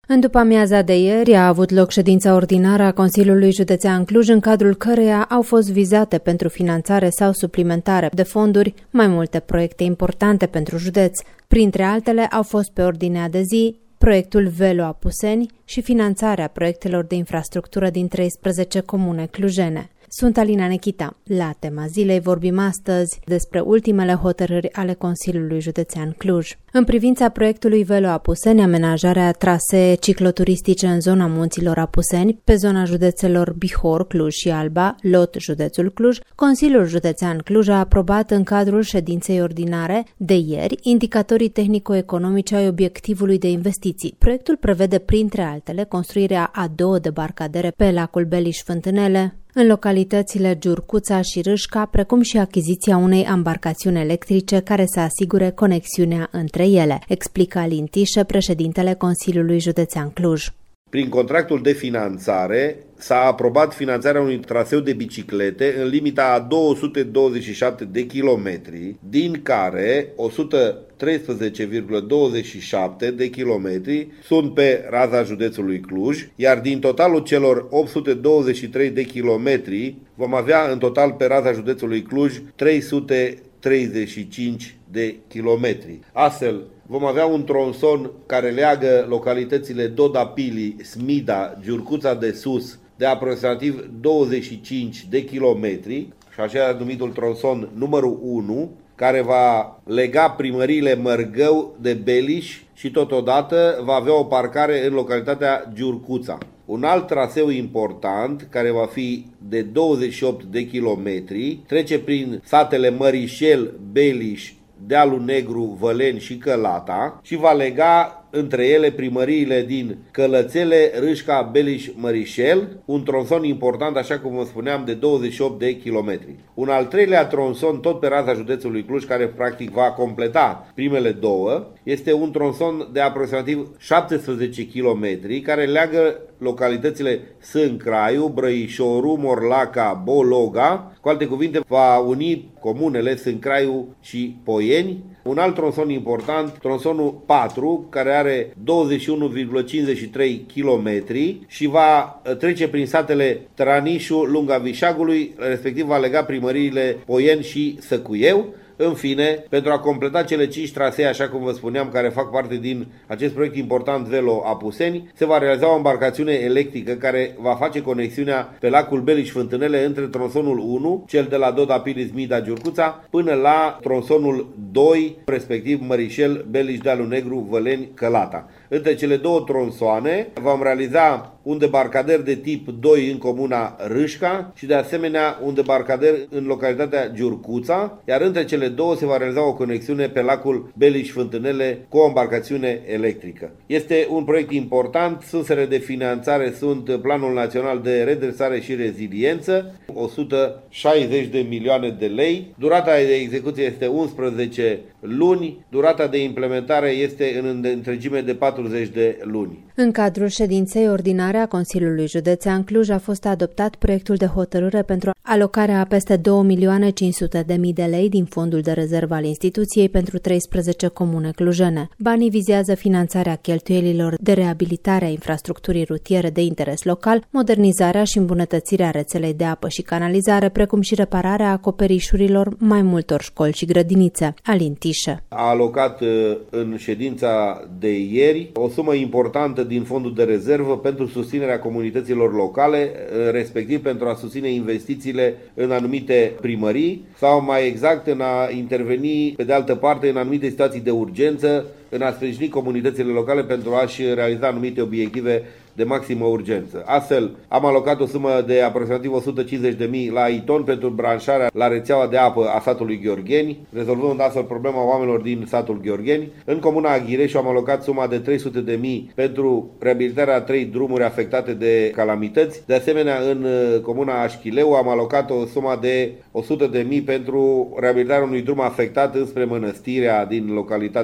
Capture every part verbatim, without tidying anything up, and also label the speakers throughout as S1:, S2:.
S1: În după-amiaza de ieri a avut loc ședința ordinară a Consiliului Județean Cluj, în cadrul căreia au fost vizate pentru finanțare sau suplimentare de fonduri mai multe proiecte importante pentru județ. Printre altele au fost pe ordinea de zi proiectul Velo Apuseni și finanțarea proiectelor de infrastructură din treisprezece comune clujene. Sunt Alina Nechita. La tema zilei vorbim astăzi despre ultimele hotărâri ale Consiliului Județean Cluj. În privința proiectului Velo Apuseni, amenajarea trasee cicloturistice în zona munților Apuseni, pe zona județelor Bihor, Cluj și Alba, Lot, județul Cluj, Consiliul Județean Cluj a aprobat în cadrul ședinței ordinare de ieri indicatorii tehnico-economici ai obiectivului de investiții. Proiectul prevede, printre altele, construirea a două debarcadere pe lacul Beliș-Fântânele, în localitățile Giurcuța și Râșca, precum și achiziția unei ambarcațiuni electrice care să asigure conexiunea între ele, explică Alin Tișe, președintele Consiliului Județean Cluj.
S2: Prin contractul de finanțare s-a aprobat finanțarea unui traseu de biciclete în limita a două sute douăzeci și șapte de kilometri, din care o sută treisprezece virgulă douăzeci și șapte de kilometri sunt pe raza județului Cluj, iar din totalul celor opt sute douăzeci și trei de kilometri vom avea în total pe raza județului Cluj trei sute treizeci și cinci de kilometri. Astfel, vom avea un tronson care leagă localitățile Dodapili, Smida, Giurcuța de Sus de aproximativ douăzeci și cinci de kilometri și așa numitul tronson numărul unu, care va lega primăriile Mărgău de Beliș și totodată va avea o parcare în localitatea Giurcuța. Un alt traseu important, care va fi de douăzeci și opt de kilometri, trece prin satele Mărișel, Beliș, Dealul Negru, Văleni și Călata și va lega între ele primăriile din Călățele, Râșca, Beliș, Mărișel, un tronson important, așa cum vă spuneam, de douăzeci și opt de kilometri. Un al treilea tronson, tot pe raza județului Cluj, care practic va completa primele două, este un tronson de aproximativ șaptesprezece kilometri, care leagă localitățile Sâncraiu, Brăișoru, Morlaca, Bologa. Cu alte cuvinte, va uni comunele Sâncraiu și Poieni. Un alt tronson important, tronsonul patru, care are douăzeci și unu virgulă cincizeci și trei kilometri și va trece prin satele Tranișu, Lunga Vișagului, respectiv va lega primăriile Poieni și Săcuieu. În fine, pentru a completa cele cinci trasee, așa cum vă spuneam, care fac parte din acest proiect important Velo Apuseni, se va realiza o embarcațiune electrică care va face conexiunea pe lacul Beliș-Fântânele între tronsonul unu, cel de la Dodapili, Smida, Giurcuța, până la tronsonul doi, respectiv Mărișel, Beliș, Dealul Negru, Văleni, Călata. Între cele două tronsoane vom realiza un debarcader de tip doi în comuna Râșca și de asemenea un debarcader în localitatea Giurcuța, iar între cele două se va realiza o conexiune pe lacul Beliș-Fântânele cu o embarcațiune electrică. Este un proiect important, sursele de finanțare sunt Planul Național de Redresare și Reziliență, o sută șaizeci de milioane de lei, durata de execuție este unsprezece luni, durata de implementare este în întregime de patruzeci de luni.
S1: În cadrul ședinței ordinare a Consiliului Județean Cluj a fost adoptat proiectul de hotărâre pentru alocarea a peste două milioane cinci sute de mii de lei din fondul de rezervă al instituției pentru treisprezece comune clujene. Banii vizează finanțarea cheltuielilor de reabilitare a infrastructurii rutiere de interes local, modernizarea și îmbunătățirea rețelei de apă și canalizare, precum și repararea acoperișurilor mai multor școli și grădinițe. Alin Tișe
S2: a alocat în ședința de ieri o sumă importantă din fondul de rezervă pentru susținerea comunităților locale, respectiv pentru a susține investițiile în anumite primării sau mai exact în a interveni pe de altă parte în anumite situații de urgență, în a sprijini comunitățile locale pentru a-și realiza anumite obiective de maximă urgență. Astfel, am alocat o sumă de aproximativ o sută cincizeci de mii la Iton pentru branșarea la rețeaua de apă a satului Gheorgheni, rezolvând astfel problema oamenilor din satul Gheorgheni. În comuna Aghireșu am alocat suma de trei sute de mii pentru reabilitarea a trei drumuri afectate de calamități. De asemenea, în comuna Așchileu am alocat o sumă de o sută de mii pentru reabilitarea unui drum afectat înspre Mănăstirea din localitatea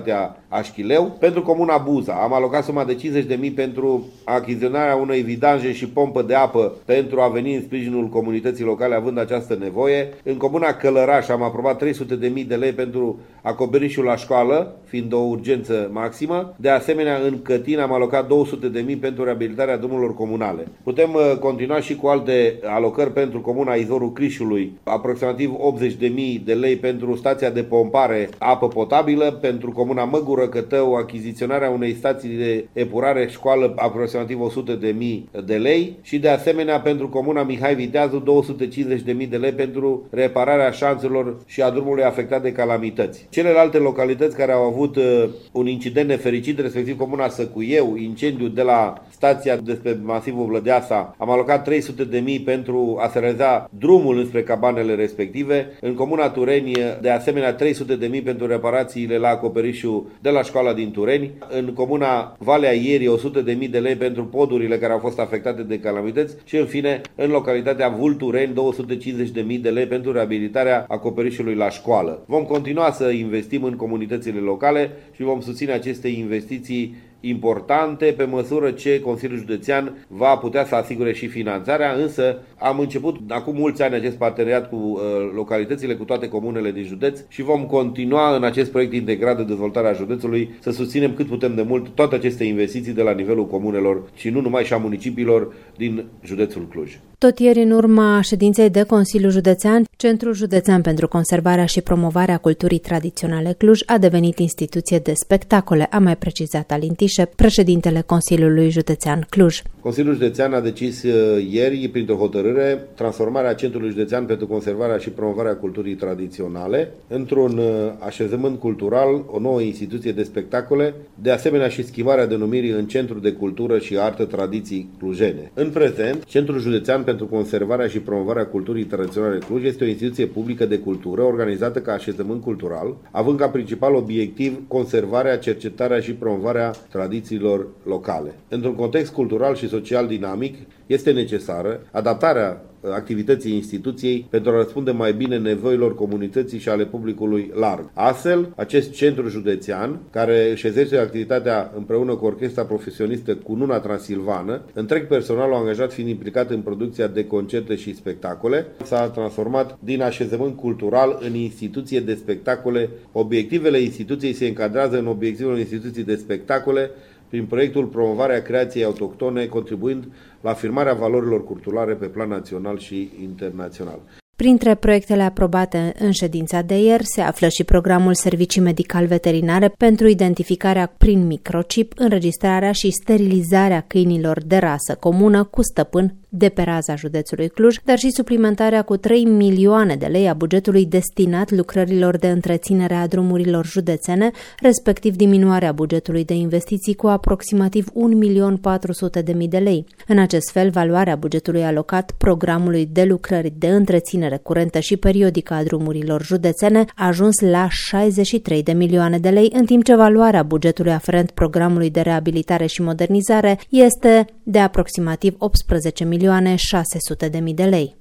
S2: Așchileu. Pentru comuna Buza am alocat suma de cincizeci de mii pentru achiziționarea unei vidanje și pompă de apă pentru a veni în sprijinul comunității locale având această nevoie. În comuna Călăraș am aprobat trei sute de mii de lei pentru acoperișul la școală, fiind o urgență maximă. De asemenea, în Cătin am alocat două sute de mii pentru reabilitarea drumurilor comunale. Putem continua și cu alte alocări pentru comuna Izvorul Crișului, aproximativ optzeci de mii de lei pentru stația de pompare apă potabilă, pentru comuna Măgură Cătău achiziționarea unei stații de epurare școală, aproximativ o sută de mii de lei și de asemenea pentru comuna Mihai Viteazu două sute cincizeci de mii de lei pentru repararea șanțelor și a drumului afectat de calamități. Celelalte localități care au avut uh, un incident nefericit, respectiv comuna Săcuieu, incendiu de la stația despre masivul Vlădeasa, am alocat trei sute de mii pentru a se realiza drumul înspre cabanele respective. În comuna Tureni, de asemenea, trei sute de mii pentru reparațiile la acoperișul de la școala din Tureni. În comuna Valea Ierii, o sută de mii de lei pentru podurile care au fost afectate de calamități și, în fine, în localitatea Vultureni, două sute cincizeci de mii de lei pentru reabilitarea acoperișului la școală. Vom continua să investim în comunitățile locale și vom susține aceste investiții importante pe măsură ce Consiliul Județean va putea să asigure și finanțarea, însă am început acum mulți ani acest parteneriat cu uh, localitățile, cu toate comunele din județ și vom continua în acest proiect integrat de dezvoltare a județului să susținem cât putem de mult toate aceste investiții de la nivelul comunelor și nu numai și a municipiilor din județul Cluj.
S1: Tot ieri, în urma ședinței de Consiliu Județean, Centrul Județean pentru Conservarea și Promovarea Culturii Tradiționale Cluj a devenit instituție de spectacole, a mai precizat Alin Tișe, președintele Consiliului Județean Cluj.
S2: Consiliul Județean a decis ieri, printr-o hotărâre, transformarea Centrului Județean pentru Conservarea și Promovarea Culturii Tradiționale într-un așezământ cultural, o nouă instituție de spectacole, de asemenea și schimbarea denumirii în Centru de Cultură și Artă Tradiții Clujene. În prezent, Centrul Județean pentru Conservarea și Promovarea Culturii Tradiționale Cluj este o instituție publică de cultură organizată ca așezământ cultural, având ca principal obiectiv conservarea, cercetarea și promovarea tradițiilor locale. Într-un context cultural și social dinamic, este necesară adaptarea activității instituției pentru a răspunde mai bine nevoilor comunității și ale publicului larg. Astfel, acest centru județean, care își exerce activitatea împreună cu orchestra profesionistă Cununa Transilvană, întreg personalul angajat fiind implicat în producția de concerte și spectacole, s-a transformat din așezământ cultural în instituție de spectacole. Obiectivele instituției se încadrează în obiectivele instituției de spectacole prin proiectul Promovarea creației autohtone, contribuind la afirmarea valorilor culturale pe plan național și internațional.
S1: Printre proiectele aprobate în ședința de ieri se află și programul Servicii Medical-Veterinare pentru identificarea prin microchip, înregistrarea și sterilizarea câinilor de rasă comună cu stăpân de pe raza județului Cluj, dar și suplimentarea cu trei milioane de lei a bugetului destinat lucrărilor de întreținere a drumurilor județene, respectiv diminuarea bugetului de investiții cu aproximativ un milion patru sute de mii de lei. În acest fel, valoarea bugetului alocat programului de lucrări de întreținere curentă și periodică a drumurilor județene a ajuns la șaizeci și trei de milioane de lei, în timp ce valoarea bugetului aferent programului de reabilitare și modernizare este de aproximativ optsprezece milioane șase sute de mii de lei.